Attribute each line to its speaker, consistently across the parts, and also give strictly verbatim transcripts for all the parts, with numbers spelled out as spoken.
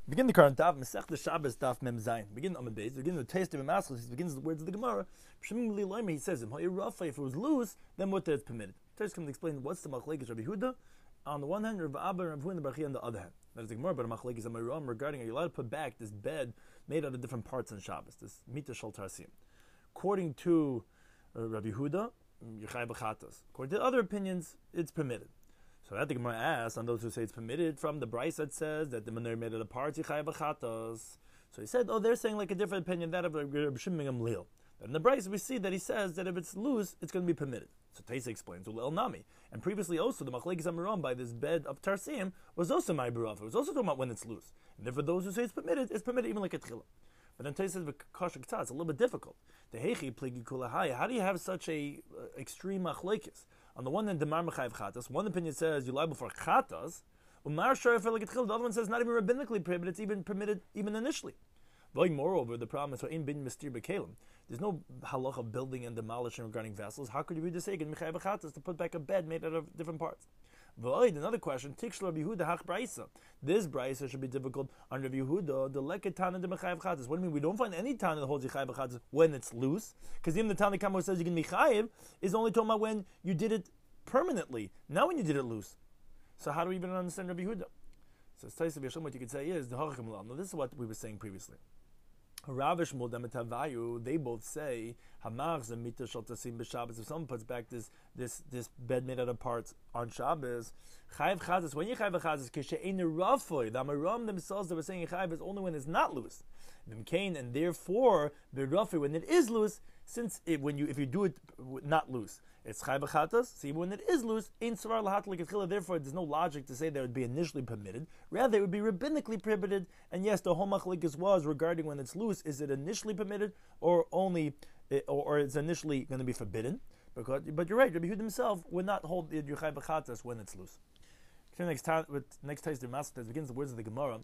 Speaker 1: Begin the current daf, Masech the Shabbos daf Mem Zayin. Begin on the base. Begin the taste of a maskell. He begins the words of the Gemara. He says, "If it was loose, then what is permitted?" First, come to explain what's the machlekes Rabbi Huda on the one hand, Rabbi Abba and Rabbi Huda on the other hand. That is the Gemara, but machlekes Amiram regarding are you allowed to put back this bed made out of different parts on Shabbos, this mita shel tarsim. According to uh, Rabbi Huda, Yechai b'chatas. According to other opinions, it's permitted. So that the Gemara asks on those who say it's permitted from the Bryce that says that the manure made it apart, Yichai b'chatos. So he said, oh, they're saying like a different opinion, that of Rabbi Shimon Gamliel. But in the Bryce we see that he says that if it's loose, it's going to be permitted. So Taisa explains, Ulel Nami. And previously also, the Machlekes Amiram by this bed of Tarsim was also my Barav. It was also talking about when it's loose. And therefore those who say it's permitted, it's permitted even like a Tchila. But then Taisa says, it's a little bit difficult. How do you have such a uh, extreme Machlekes? On the one hand, the Mar Mechayev Chatas. One opinion says you're liable for Chatas. Umar Sharif like the other one says not even rabbinically prohibited, it's even permitted even initially. But moreover, the problem is in bin mistir bekalim. There's no halacha of building and demolishing regarding vessels. How could you read the saying in Mechayev Chatas to put back a bed made out of different parts? V'oid, another question, Tikshel Rabbi Yehuda hach braysa. This braysa should be difficult on Rabbi Yehuda, the leketana de Mechayev Chatas. What do you mean? We don't find any tana that holds Mechayev Chatas when it's loose. Because even the Tana Kamo says you can Mechayev is only talking about when you did it permanently. Now when you did it loose. So how do we even understand Rabbi Yehuda? So Taisa B'Yashlim, what you could say is, the Hacham Lam. Now this is what we were saying previously. Ravish Modametavayu, they both say Hamach Zemita Shal Tasim b'Shabbos. If someone puts back this this this bed made out of parts on Shabbos, Chayiv Chazas. When you Chayiv Chazas, Kishe'ein Rafoy. The Amaram themselves that were saying Chayiv is only when it's not loose. V'mkein, and therefore the Rafoy when it is loose. Since it, when you if you do it not loose, it's Chayiv Chatas. See, when it is loose, Ein Savar Lahat Lekatchila. Therefore, there's no logic to say that it would be initially permitted. Rather, it would be rabbinically prohibited. And yes, the whole machlekes was regarding when it's loose. Is it initially permitted or only, or, or it's initially going to be forbidden? Because, but you're right. Rabbi Yehuda himself would not hold the Chayiv Chatas when it's loose. Next time, with next time the master begins the words of the Gemara.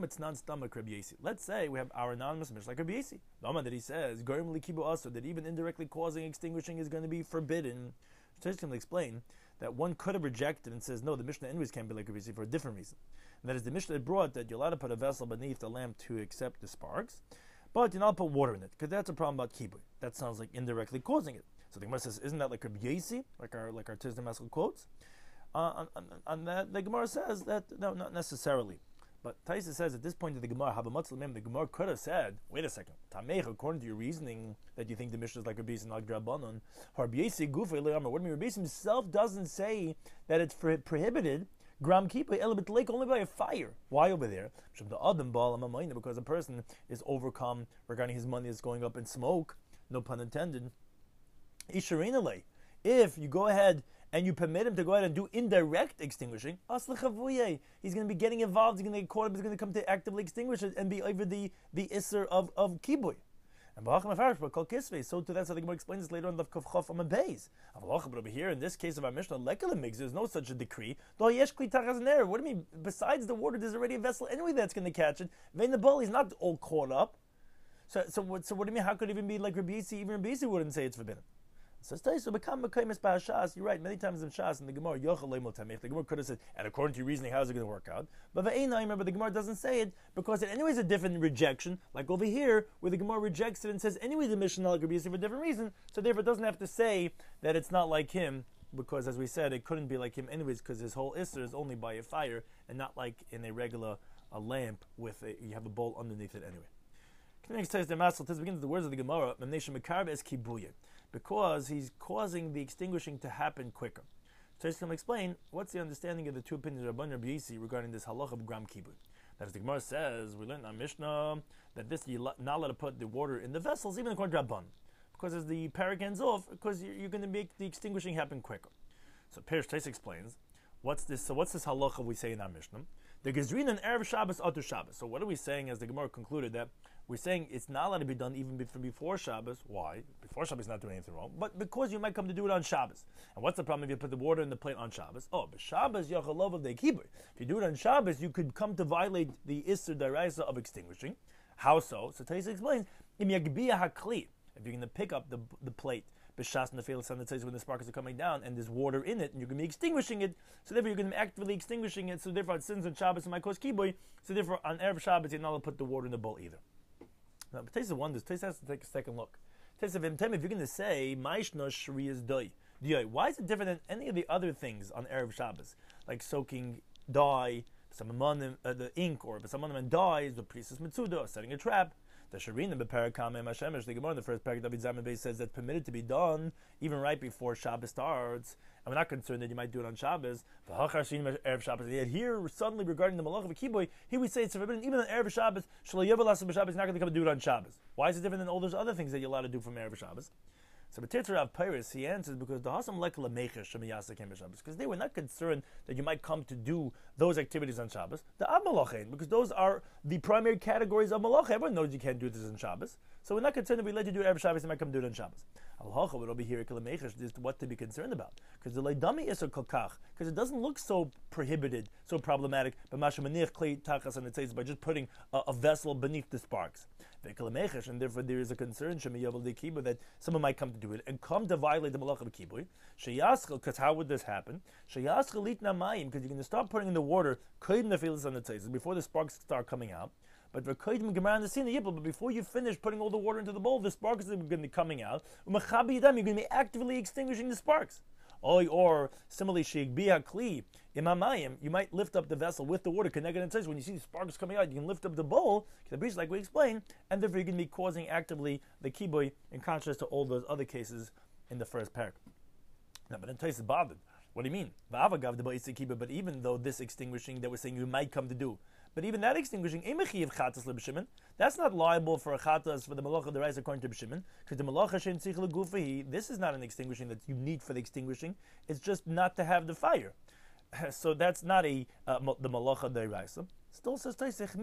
Speaker 1: Let's say we have our anonymous Mishnah like Rabbi Yesi. The Oman that he says, that even indirectly causing extinguishing is going to be forbidden. So can explain that one could have rejected and says, no, the Mishnah anyways can't be like Rabbi Yesi for a different reason. And that is the Mishnah brought that you're allowed to put a vessel beneath the lamp to accept the sparks, but you're not put water in it, because that's a problem about kibui. That sounds like indirectly causing it. So the Gemara says, isn't that like Rabbi Yesi, like our like our Tizna Maskell quotes? Uh, on, on that, the Gemara says that no, not necessarily. But Taisa says at this point in the Gemara, the Gemara could have said, wait a second, Tamech, according to your reasoning that you think the Mishnah is like Rabbi Yisi and like Drabanan, what do you mean? Rabbi Yisi himself doesn't say that it's prohibited gram kippah elabit lake only by a fire. Why over there? Because a person is overcome regarding his money is going up in smoke. No pun intended. If you go ahead and you permit him to go ahead and do indirect extinguishing, he's going to be getting involved, he's going to get caught up, he's going to come to actively extinguish it and be over the, the isser of, of kibui. And so to that's how the Gemara explains this later on the Kavchof on the base. But over here, in this case of our Mishnah, there's no such a decree. What do you mean? Besides the water, there's already a vessel anyway that's going to catch it. Vein the bowl, he's not all caught up. So, so, what, so what do you mean? How could it even be like Rabbi Yisi? Even Rabbi Yisi wouldn't say it's forbidden. So so become Mekaymis Shas. You're right. Many times in Shas in the Gemara, the Gemara could have said, and according to your reasoning, how is it going to work out? But I remember the Gemara doesn't say it because it anyway is a different rejection. Like over here, where the Gemara rejects it and says anyway the Mishnah like Rabbi Yisi for a different reason. So therefore, it doesn't have to say that it's not like him because, as we said, it couldn't be like him anyways because his whole Isser is only by a fire and not like in a regular a lamp with a, you have a bowl underneath it anyway. Next says the Masel begins the words of the Gemara. Because he's causing the extinguishing to happen quicker. So he's going to explain what's the understanding of the two opinions of Rabban Rabbi Yisi regarding this halach of gram kibui. That as the Gemara says, we learned in our Mishnah that this you're not allowed to put the water in the vessels, even according to Rabban, because as the parak ends off, because you're, you're going to make the extinguishing happen quicker. So Perish Tais explains what's this. So what's this halacha we say in our Mishnah? The Gezrin and Erev Shabbos Atu Shabbos. So what are we saying as the Gemara concluded that we're saying it's not allowed to be done even before Shabbos. Why? Before Shabbos is not doing anything wrong, but because you might come to do it on Shabbos. And what's the problem if you put the water in the plate on Shabbos? Oh, but Shabbos Yachalov of the Kibur. If you do it on Shabbos, you could come to violate the Isser Daraisa of extinguishing. How so? So Taisa explains, Im Yagbiya Hakli. If you're going to pick up the, the plate b'shas nefilas on the tzayis when the sparks are coming down and there's water in it and you're going to be extinguishing it. So therefore you're going to be actively extinguishing it. So therefore it sins on Shabbos and my cause kiboy. So therefore on Erev Shabbos you're not allowed to put the water in the bowl either. Now, but Taisa wonders. Taisa has to take a second look. Taisa, if you're going to say ma'ishna shri is doy, why is it different than any of the other things on Erev Shabbos, like soaking dye, some uh, the ink, or some of them dies, the priestess mitzuda, setting a trap? The Sharina beParakamim Hashemesh, the Gemara in the first parak David Zamen Beis says that's permitted to be done even right before Shabbos starts, and we're not concerned that you might do it on Shabbos. Erev Shabbos. Yet here, suddenly regarding the malach of a kiboy, here we say it's forbidden even on Erev Shabbos. Shlo Yevelas b'Shabbos, you're not going to come and do it on Shabbos. Why is it different than all those other things that you're allowed to do from Erev Shabbos? So B'Titzer Rav Peiris, he answers because the Hasam Lek Lamecher Shemiyasa came Shabbos, because they were not concerned that you might come to do those activities on Shabbos. The Ab Malachain, because those are the primary categories of Malacha. Everyone knows you can't do this on Shabbos, so we're not concerned that we let you do it every Shabbos. You might come do it on Shabbos. Al-Hacha would be here is what to be concerned about, because the Leidami is a kolkach, because it doesn't look so prohibited, so problematic. But Masha Maniach Klei Tachas, and it says by just putting a, a vessel beneath the sparks. And therefore there is a concern that someone might come to do it and come to violate the malach of a kiboy. Because how would this happen? Because you're going to start putting in the water before the sparks start coming out. But but before you finish putting all the water into the bowl, the sparks are going to be coming out. You're going to be actively extinguishing the sparks. Or similarly, kli imamayim, you might lift up the vessel with the water connected. And says when you see the sparks coming out, you can lift up the bowl, like we explained, and therefore you're going to be causing actively the kiboy in contrast to all those other cases in the first parak. Now, but then Tais is bothered. What do you mean? But even though this extinguishing that we're saying you might come to do, but even that extinguishing, that's not liable for a chatas for the malacha the rise according to B'Shimon, because the malacha shen tzich legufahi, this is not an extinguishing that you need for the extinguishing. It's just not to have the fire. So that's not a uh, the malacha the rise. Still says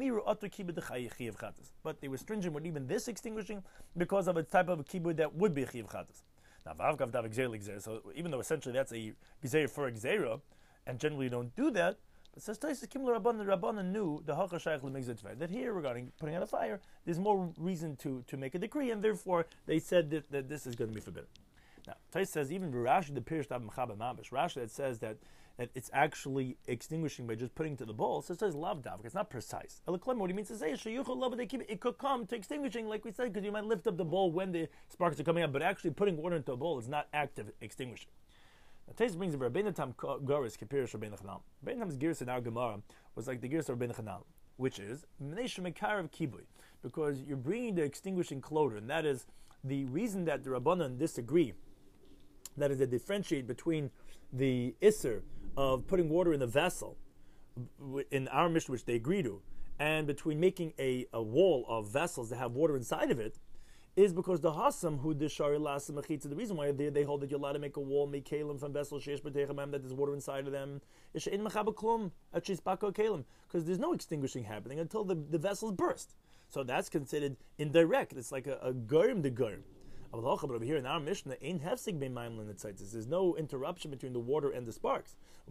Speaker 1: but they were stringent with even this extinguishing because of a type of a kibud that would be a chiv chatas. Now vavgav dav gzeir, so even though essentially that's a gzeir for a gzeira, and generally you don't do that. It says Taisa Kimla Rabban, the Rabbanan knew the Hacha Shaykh Lemigzat that here regarding putting out a fire, there's more reason to, to make a decree, and therefore they said that, that this is going to be forbidden. Now, Taisa says even Rashi the Pirish Tab Mechaba Mabish, Rashi that says that, that it's actually extinguishing by just putting it to the bowl. So it says lav davk, it's not precise. What he means to say is it could come to extinguishing, like we said, because you might lift up the bowl when the sparks are coming up, but actually putting water into a bowl is not active extinguishing. Taisa brings a Rabbeinu Tam Goris Kipirish Rabbeinu Chanal. Rabbeinu Tam's Girs in our Gemara was like the Girs of Rabbeinu Chanal, which is Mnei Shemekar of Kiboy, because you're bringing the extinguishing cloder, and that is the reason that the Rabbanan disagree. That is, they differentiate between the Isser of putting water in the vessel in our Mishnah, which they agree to, and between making a, a wall of vessels that have water inside of it, is because the Hasam who dishari lasa mechitza, the reason why they, they hold that you're allowed to make a wall, make kalim from vessels sheish b'techamam, that there's water inside of them, is she'in mechaba klum at sheispako kalim, because there's no extinguishing happening until the, the vessels burst. So that's considered indirect. It's like a, a gurim de gurim. But over here in our Mishnah, ein hefsig bein mayim l'netzitzis. There's no interruption between the water and the sparks.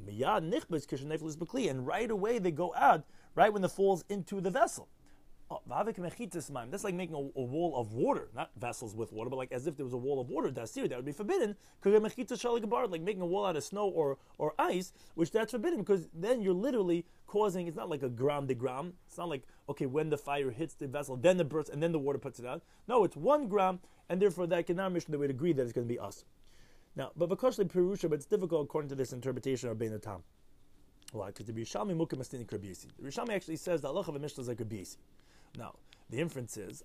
Speaker 1: And right away they go out, right when it falls into the vessel. Oh, that's like making a, a wall of water, not vessels with water, but like as if there was a wall of water. That would be forbidden. Like making a wall out of snow or, or ice, which that's forbidden because then you're literally causing. It's not like a gram de gram. It's not like okay when the fire hits the vessel, then the burst, and then the water puts it out. No, it's one gram, and therefore that can now mission they would agree that it's going to be us. Now, but because the Perusha, but it's difficult according to this interpretation of Bein Tam. Why? Because the Rishalmi Mukim Astini Krabisi. The Rishalmi actually says the Allah of a Mishnah is like a Krabisi. Now, the inference is,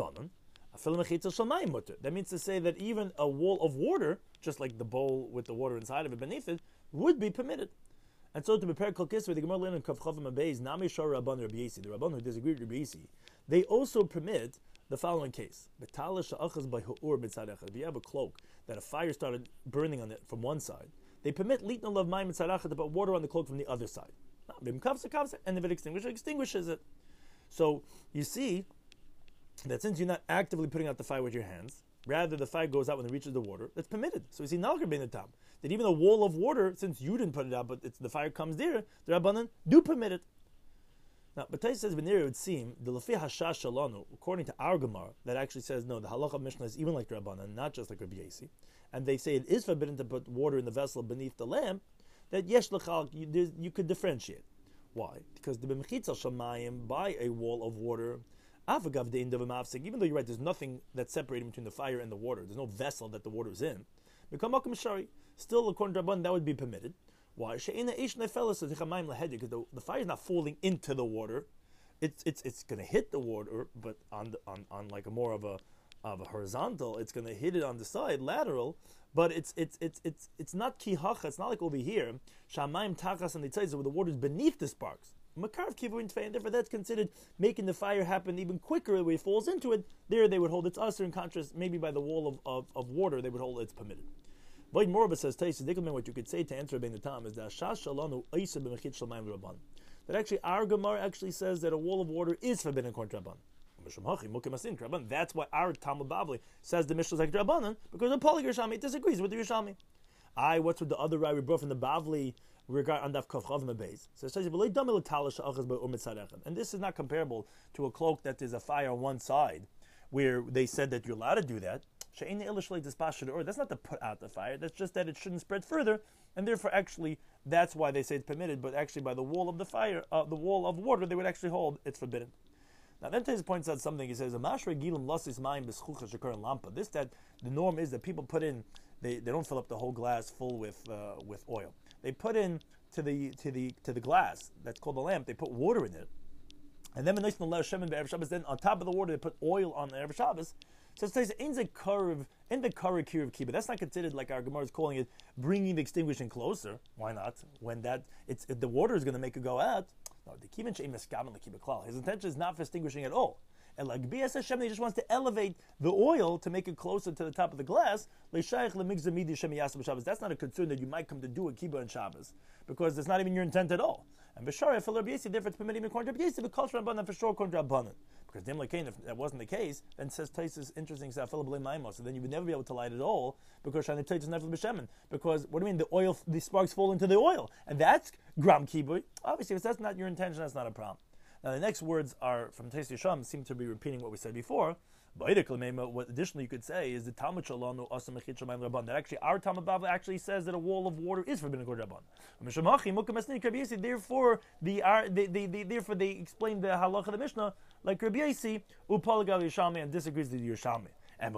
Speaker 1: that means to say that even a wall of water, just like the bowl with the water inside of it beneath it, would be permitted. And so to prepare Kol Kisvei, the Gemara learned in Kav Chav Mabeis, Nami Shor Rabban Rabbi Yisi, the Rabban who disagree with Rabbi Yisi, they also permit the following case. If you have a cloak that a fire started burning on it from one side, they permit Litna Lav Mayim Tzarachat to put water on the cloak from the other side. And if it extinguishes, it extinguishes it. So you see that since you're not actively putting out the fire with your hands, rather the fire goes out when it reaches the water, that's permitted. So we see Nalker Bein Tam, that even a wall of water, since you didn't put it out, but it's, the fire comes there, the Rabbanan do permit it. Now, but Tais says, Venir, it would seem, the Lefi Hashash Shalanu, according to our Gemara, that actually says, no, the halacha of Mishnah is even like Rabbanan, not just like Rabbi Yasi, and they say it is forbidden to put water in the vessel beneath the lamp, that Yesh L'chal, you, you could differentiate. Why? Because the B'mechitza Shamayim, by a wall of water, Avagav de Indav Mafsik, even though you're right, there's nothing that's separating between the fire and the water, there's no vessel that the water is in, still, according to Rabbanan, that would be permitted. Why? Because the, the fire is not falling into the water; it's it's it's going to hit the water, but on the, on on like a more of a of a horizontal, it's going to hit it on the side, lateral. But it's it's it's it's it's not kihacha. It's not like over here. Shamayim tachas and the tzayz where the water is beneath the sparks. Makarv kivuin tfei, and therefore that's considered making the fire happen even quicker when it falls into it. There they would hold its usher. In contrast, maybe by the wall of, of, of water, they would hold it's permitted. Void Morba says, what you could say to answer Rabbeinu Tam is that that actually our Gemara actually says that a wall of water is forbidden according to Rabbanan. That's why our Talmud Bavli says the Mishnah is like Rabbanan, because the Polyg Yerushalmi disagrees with the Yerushalmi. I, what's with the other Rai we brought from the Bavli regard on Daf Kav Chav Mebeis? So it says, and this is not comparable to a cloak that is a fire on one side, where they said that you're allowed to do that. Or that's not to put out the fire, that's just that it shouldn't spread further, and therefore actually that's why they say it's permitted, but actually by the wall of the fire, uh, the wall of water, they would actually hold it's forbidden. Now then Tez points out something. He says, this that the norm is that people put in, they, they don't fill up the whole glass full with uh, with oil. They put in to the to the to the glass that's called the lamp, they put water in it. And then then on top of the water they put oil on the Erev Shabbos. So it says in the curve, in the curve kiruv kibbutz. That's not considered, like our Gemara is calling it, bringing the extinguishing closer. Why not? When that it's if the water is going to make it go out. No, the kivin she'im eskaven lekibbutz klal. His intention is not for extinguishing at all. And like B S Hashem, he just wants to elevate the oil to make it closer to the top of the glass. That's not a concern that you might come to do a kibbutz on Shabbos, because it's not even your intent at all. And b'shara for Rabbi Yossi, therefore it's permitted even according to Rabbi Yossi, but culture Rabbanan for sure according to Rabbanan. Because Dim Lekain, if that wasn't the case, then says Taisus interesting so then you would never be able to light it all, because Shani Taisus never b'shemen. Because what do you mean the oil, the sparks fall into the oil, and that's gram kibbutz? Obviously, if that's not your intention, that's not a problem. Now the next words are from Tais Yisham, seem to be repeating what we said before. What additionally you could say is the Talmud Shalanu Asa Mechit Shamayim Rabban. That actually our Talmud Bavli actually says that a wall of water is forbidden according to Rabban. Therefore, the, they, they, they, therefore they explain the halacha of the Mishnah like Rabbi Yossi Upalagal Yishami and disagrees with the Yerushalmi. And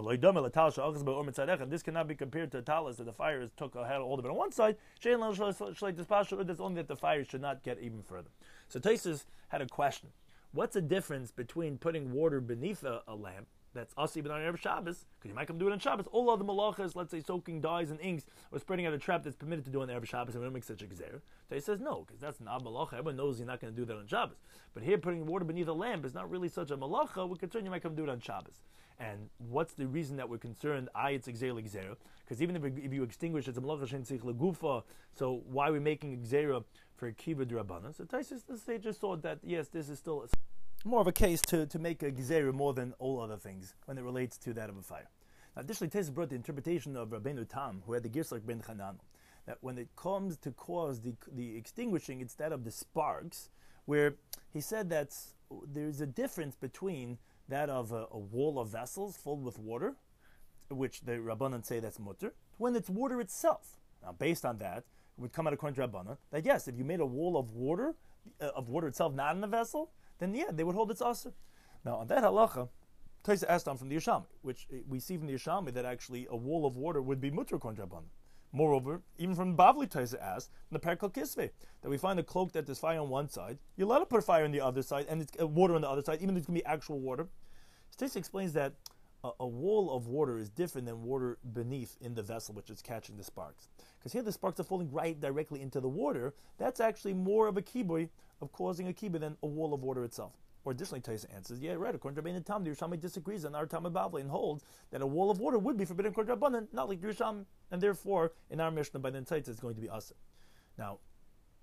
Speaker 1: this cannot be compared to a talis that the fire is took had all the bit on one side. That's only that the fire should not get even further. So Taisus had a question: what's the difference between putting water beneath a, a lamp that's us even on Erev Shabbos, because you might come do it on Shabbos? All other malachas, let's say soaking dyes and inks, or spreading out a trap that's permitted to do on Erev Shabbos, and we don't make such a gzer. Taisus says no, because that's not malacha. Everyone knows you're not going to do that on Shabbos. But here, putting water beneath a lamp is not really such a malacha. We're concerned you might come do it on Shabbos. And what's the reason that we're concerned? I, it's gzera l'gzera, because even if, if you extinguish, it's a malacha shen tzich legufa. So why are we making gzera for kibbutz d'Rabbanan? So Taisus, the sages thought that yes, this is still more of a case to, to make a gzera more than all other things when it relates to that of a fire. Now, additionally, Taisus brought the interpretation of Rabbeinu Tam, who had the Girsach ben Chanan, that when it comes to cause the the extinguishing, it's that of the sparks, where he said that there's a difference between that of a, a wall of vessels filled with water, which the Rabbanan say that's mutter, when it's water itself. Now, based on that, it would come out according to Rabbanan that yes, if you made a wall of water, uh, of water itself, not in a vessel, then yeah, they would hold its aser. Now, on that halacha, Taisa asked on from the Yerushalmi, which we see from the Yerushalmi that actually a wall of water would be mutter according to Rabbanan. Moreover, even from Bavli Taisa asked, in the Perkal Kisvei, that we find a cloak that there's fire on one side, you're allowed to put fire on the other side, and it's uh, water on the other side, even though it's going to be actual water. Taisa explains that a, a wall of water is different than water beneath in the vessel which is catching the sparks. Because here the sparks are falling right directly into the water. That's actually more of a kibbutz of causing a kibbutz than a wall of water itself. Or additionally, Taisa answers, yeah, right, according to Rabbeinu Tam, the Yerushalmi disagrees on our Talmud Bavli and holds that a wall of water would be forbidden according to Rabbanan, not like the Yerushalmi, and therefore, in our Mishnah, by the Taisa, it's going to be asa. Now,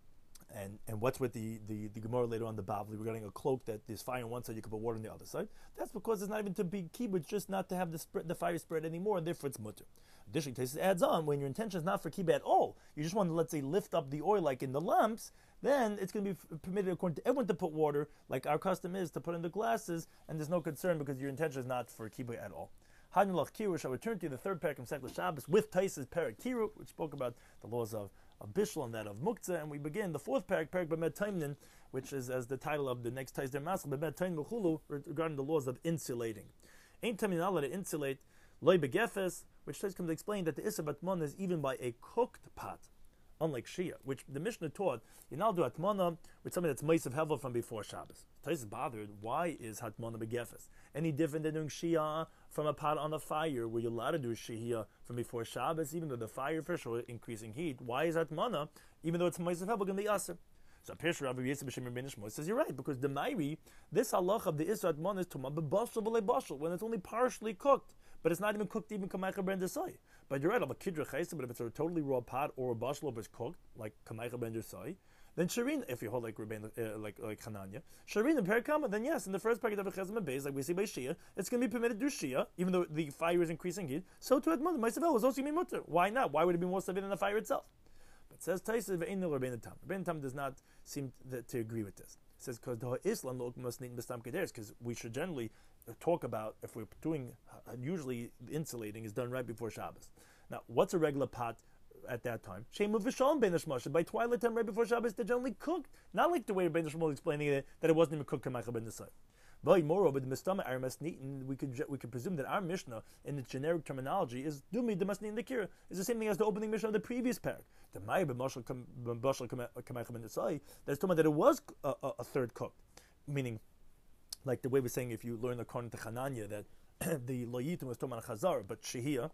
Speaker 1: And and what's with the, the, the Gemara later on the Bavli regarding a cloak that there's fire on one side, you can put water on the other side? That's because it's not even to be kibbutz, it's just not to have the spread, the fire spread anymore, and therefore it's mutter. Additionally, it adds on, when your intention is not for kibbutz at all, you just want to, let's say, lift up the oil like in the lamps, then it's going to be permitted according to everyone to put water, like our custom is to put in the glasses, and there's no concern because your intention is not for kibbutz at all. Hanulach Kirush, I return to the third parak of Masechtas Shabbos with Taisa's parak Kiru, which spoke about the laws of of Bishul and that of Muktzah, and we begin the fourth parak, parak B'med Taimnin, which is as the title of the next Taiz Masel, B'med Taimnin B'chulu, regarding the laws of insulating. Ain't Taimnin Allah to insulate, loy begefes, which Taiz comes to explain that the Issa Batmana is even by a cooked pot, unlike Shia, which the Mishnah taught, you now do Atmana with something that's Meis of Hevel from before Shabbos. Taiz is bothered, why is Hatmana begefes any different than doing Shia from a pot on a fire, where you're allowed to do Shia from before Shabbos, even though the fire for sure increasing heat? Why is Atmana, even though it's Meis of Hevel, going to be Aser? So Pish Rabbi Yisrael B'Shem Rabbeinu Shmuel says, you're right, because the Mairi, this halach of the Issa Atmana is Tumah b'bashal b'lei bashal, when it's only partially cooked, but it's not even cooked even Kameicha Ben Desai. But you're right, of a Kidra Chaysa, but if it's a totally raw pot or a bashal if it's cooked, like Kameicha Ben Desai, then Shireen, if you hold like Rabbein, uh, like like Hananya, Shireen and Perikama, then yes, in the first packet of Chesem and Beis, like we see by Shia, it's going to be permitted to do Shia, even though the fire is increasing heat. So to Admon, Meisavel is also going to be mutter. Why not? Why would it be more severe than the fire itself? But it says Taisa Ve'in Rabbein Tam. Rabbein Tam does not seem to, to agree with this. It says because the Islam look must need Bestam Kederes, because we should generally talk about if we're doing uh, usually the insulating is done right before Shabbos. Now, what's a regular pot at that time? Shemu v'shalom ben hashmasha. By twilight time, right before Shabbos, they're generally cooked. Not like the way Ben Shmuel explaining it, that it wasn't even cooked kameicha ben desai. But moreover, the mistama our masnitin, we could we could presume that our Mishnah in its generic terminology is dumi the masnitin the kira is the same thing as the opening Mishnah of the previous parak. The ma'ir b'mashal b'mashal kameicha ben desai. That's talking about that it was a, a, a third cooked, meaning like the way we're saying if you learn according to Chananya that the loyitim was talking about chazar, but shehiyah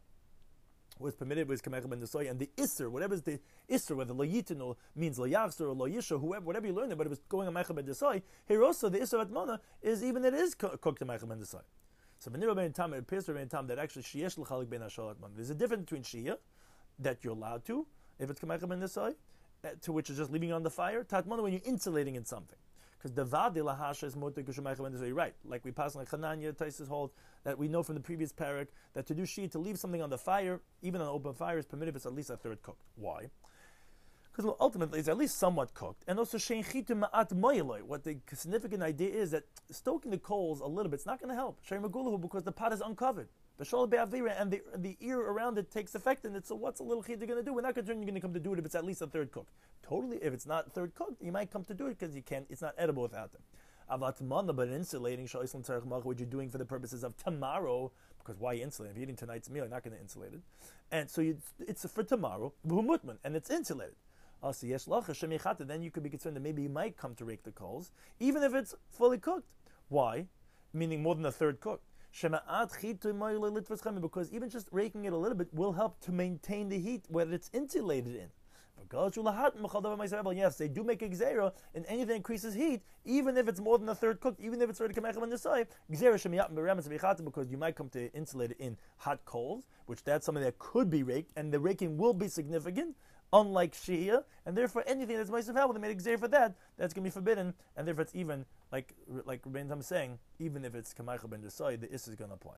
Speaker 1: was permitted with Kameicha Ben Desai, and the Isser, whatever is the Isser, whether Lo Yitinu means Lo Yachzer or Lo Yisha, whoever, whatever you learn it, but it was going on Meicha Ben Desai, here also the Isser Atmana is even it is cooked to Meicha Ben Desai. So V'nira Ben Tam, it appears to Ben Tam that actually Sheyesh L'chalik Ben Hashal Atmana. There's a difference between Shia, that you're allowed to, if it's Kameicha Ben Desai, to which is just leaving it on the fire, to Atmana when you're insulating in something. Because the Vadi Lahasha is more to Kushamaicha Ben Desai, right? Like we pass like Chananya, Taisis hold, that we know from the previous parak that to do Shia, to leave something on the fire, even on open fire, is permitted if it's at least a third cooked. Why? Because well, ultimately it's at least somewhat cooked. And also, Shein Chitu Ma'at Moyeloi. What the significant idea is that stoking the coals a little bit is not going to help. Shein Magulahu, because the pot is uncovered. The Shol Be'avira, and the the ear around it takes effect in it. So what's a little chid you're going to do? We're not concerned you're going to come to do it if it's at least a third cooked. Totally, if it's not third cooked, you might come to do it because you can't. It's not edible without them. Avatmana, but insulating, what you're doing for the purposes of tomorrow, because why insulate? If you're eating tonight's meal, you're not going to insulate it. And so you, it's for tomorrow, and it's insulated. Then you could be concerned that maybe you might come to rake the coals, even if it's fully cooked. Why? Meaning more than a third cooked. Because even just raking it a little bit will help to maintain the heat where it's insulated in. Yes, they do make a gzera in anything that increases heat, even if it's more than a third cooked, even if it's already kameicha ben desai. Because you might come to insulate it in hot coals, which that's something that could be raked, and the raking will be significant, unlike shia, and therefore anything that's ma'asav hevel, they made a gzera for that, that's going to be forbidden, and therefore it's even, like like Rabbein Tam is saying, even if it's kameicha ben desai, the is is going to apply.